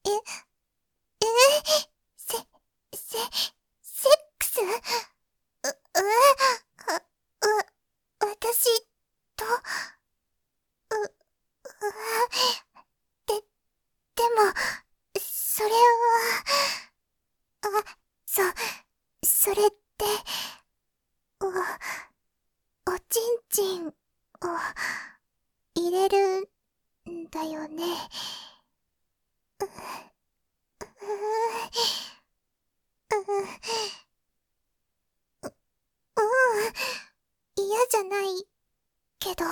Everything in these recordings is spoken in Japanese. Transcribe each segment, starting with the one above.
セ、セックス？私と、で、でも、それは、それって、おちんちんを入れるんだよね。嫌じゃないけど、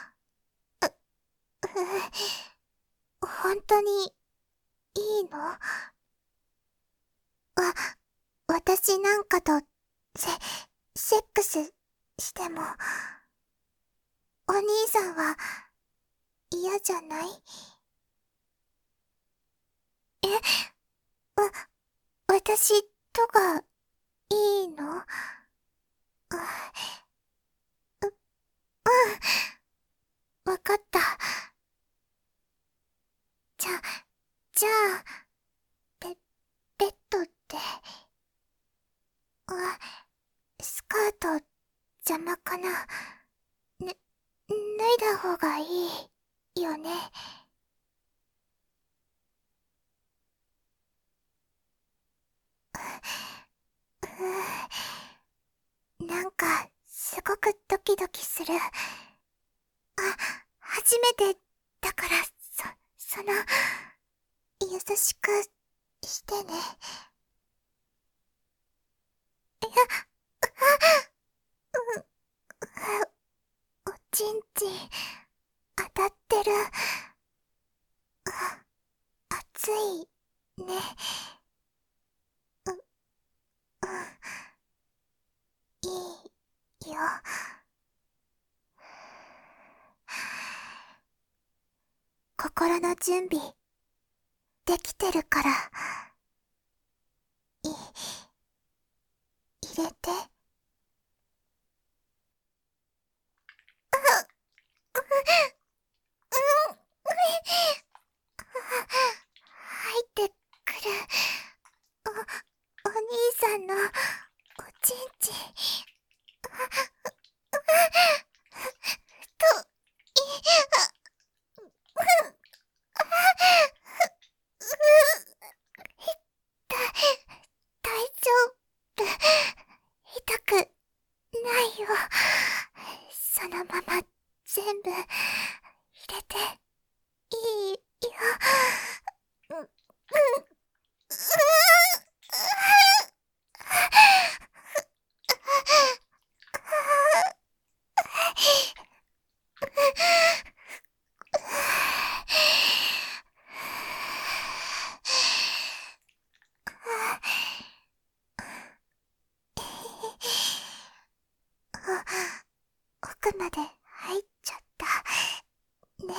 本当にいいの？私なんかと、セックスしても、お兄さんは嫌じゃない？私とがいいの？わかった。じゃ、じゃあ、ベッドって、スカート邪魔かな？脱いだ方がいいよね。なんか、すごくドキドキする。初めてだから、その、優しくしてね。おちんちん、当たってる。熱い、ね。いいよ。心の準備、できてるから、入れて。入ってくる。お兄さんの、おちんちん。と、大丈夫。痛くないよ。そのまま全部入れていいよ。奥まで入っちゃった。ね。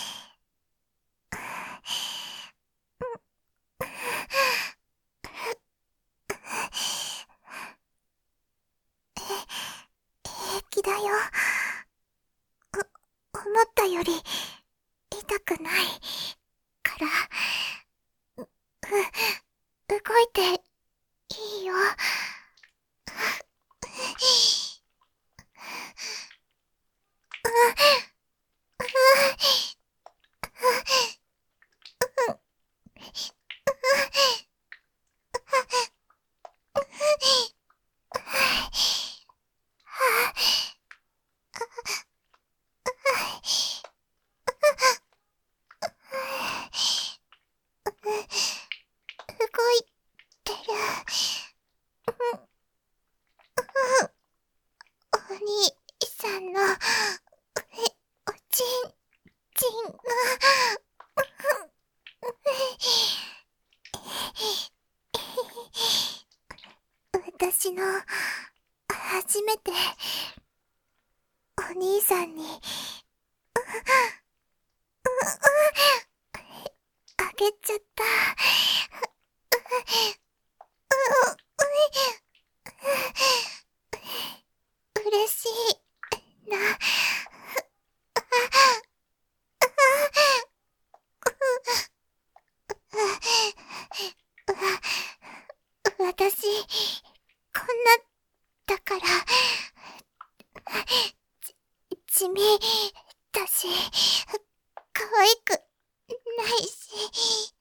平気だよ。思ったより痛くないから、動いていいよ。動いてる。お兄さんの、おちんちんが、私の、初めて、お兄さんに、あげちゃった。嬉しいな。 ないし。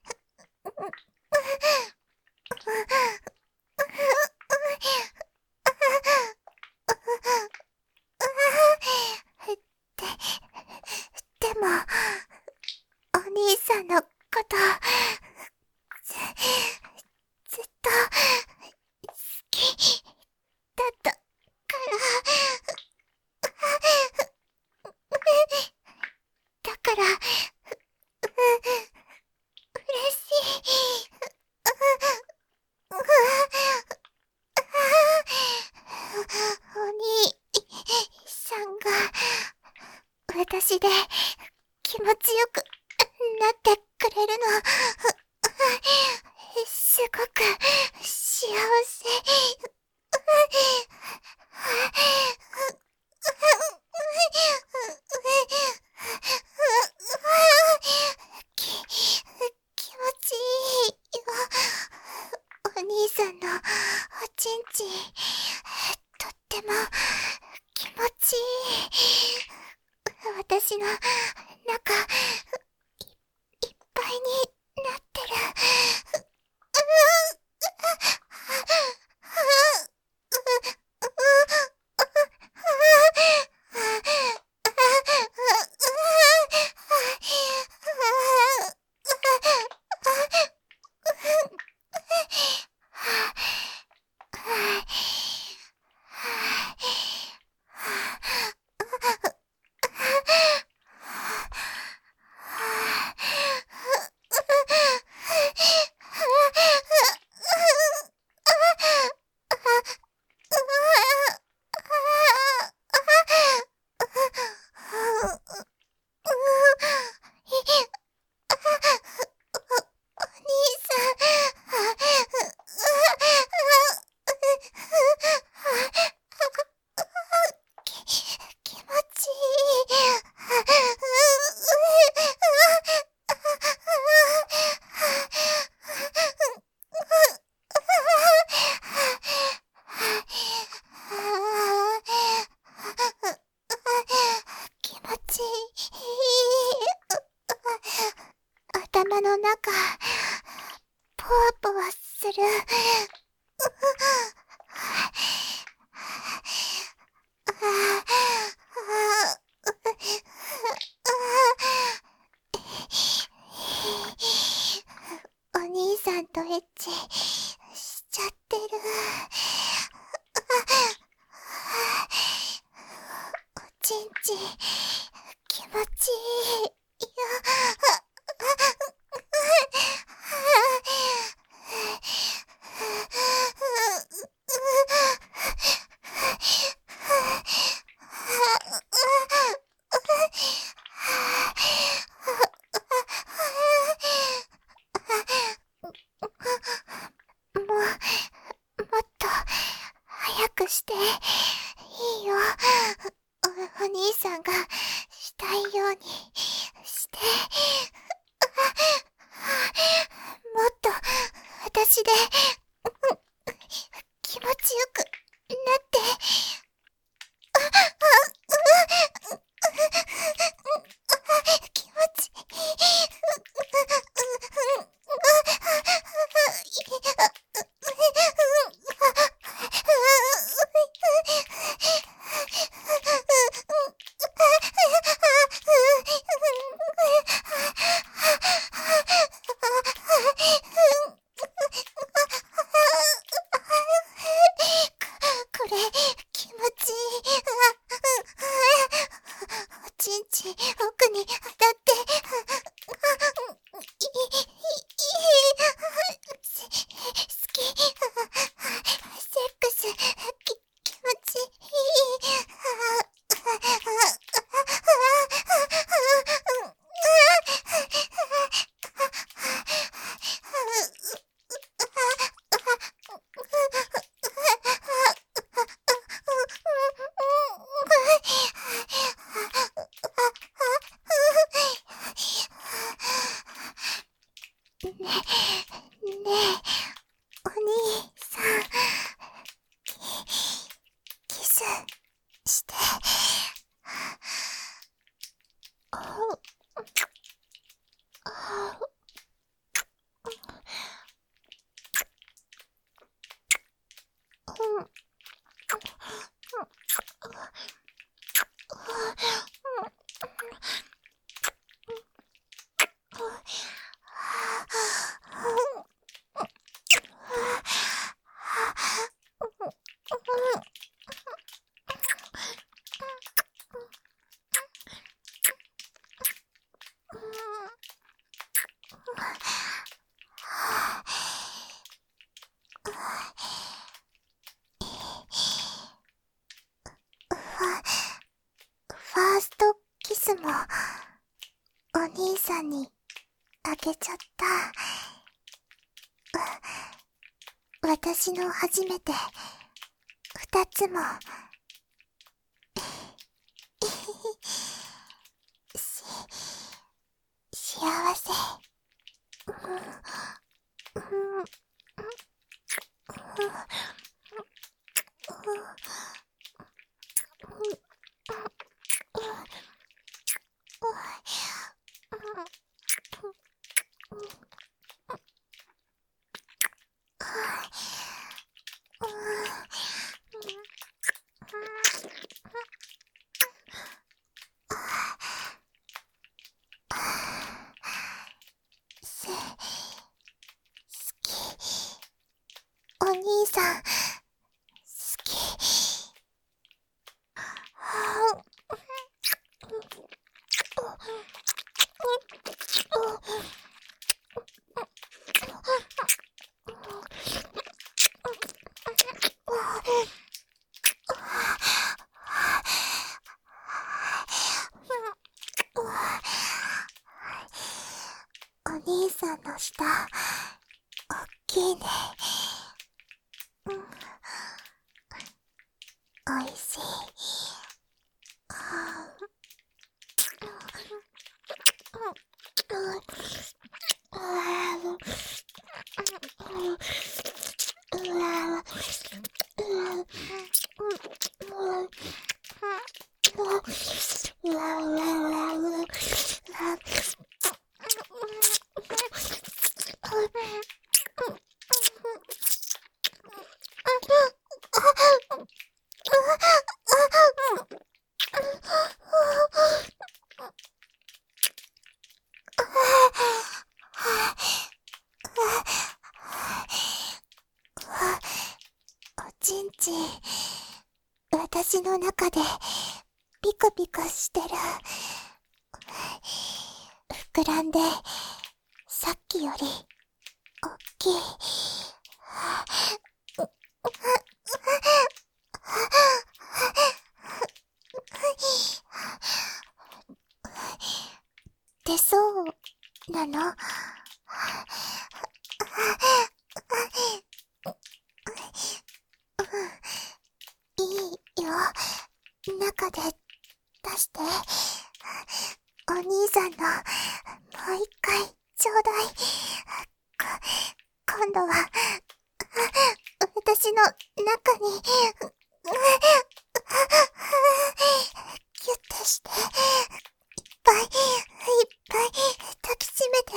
でも、お兄さんのこと、ずっと、好き、だったから、だから、嬉しい。お兄さんが、私で気持ちよくなってくれるの、すごく幸せ。気持ちいいよ。お兄さんのおちんちん、とっても気持ちいい。私の中、いっぱいになってる。気持ちいい。気持ちいい。頭の中、ぽわぽわする。お兄さんとエッチしちゃってる。おちんちん気持ちいいよ。もっと早くしていいよ。お兄さんがしたいようにして。もっと私で気持ちよくなって。気持ちいこれ気持ちいい。おちんちん奥に当たって。好き。セックス気持ちいい。ねえ、お兄さん、キスして。おファーストキスもお兄さんにあげちゃった。私の初めて二つも幸せ。お兄さん、好き。お兄さんの舌、おっきいね。おいしい。おちんちん、私の中でピクピクしてる。膨らんで、さっきよりおっきい。出そうなの？いいよ。中で出して。お兄さんの、もう一回、ちょうだい。今度は、私の中に、ギュッとして、いっぱい抱きしめて、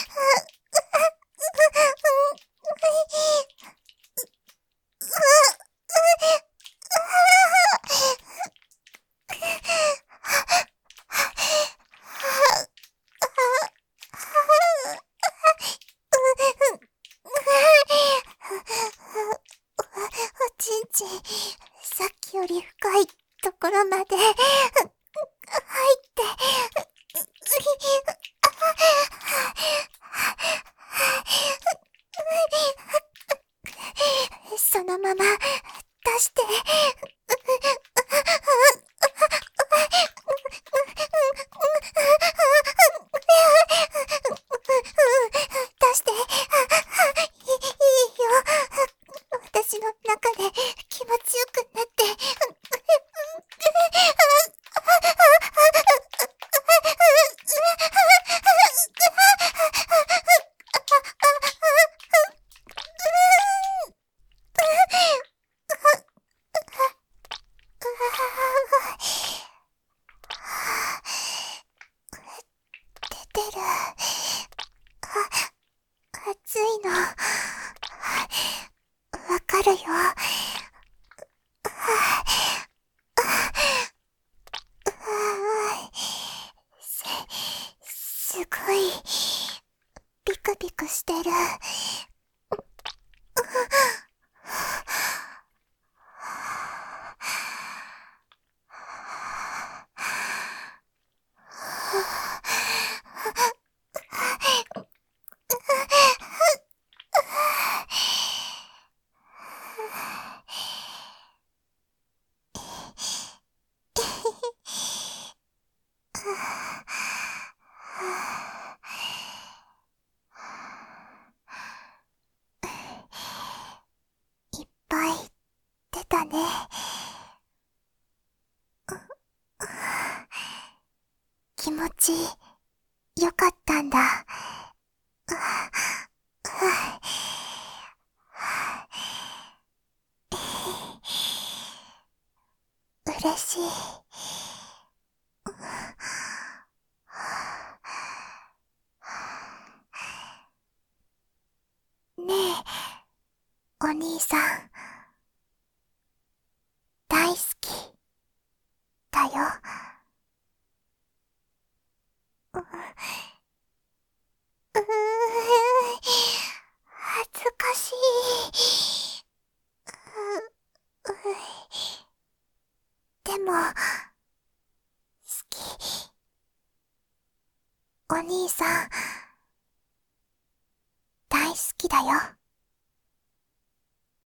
おちんちん、さっきより深いところまで、入って、そのまま、出して、出して、いいよ。私の中で気持ちよくなって、出てる。熱いの。わかるよ。すごい、ビクビクしてる。 気持ちよかったんだ。嬉しい。ねえ、お兄さん。大好きだよ。恥ずかしい。でも、好き。お兄さん、大好きだよ。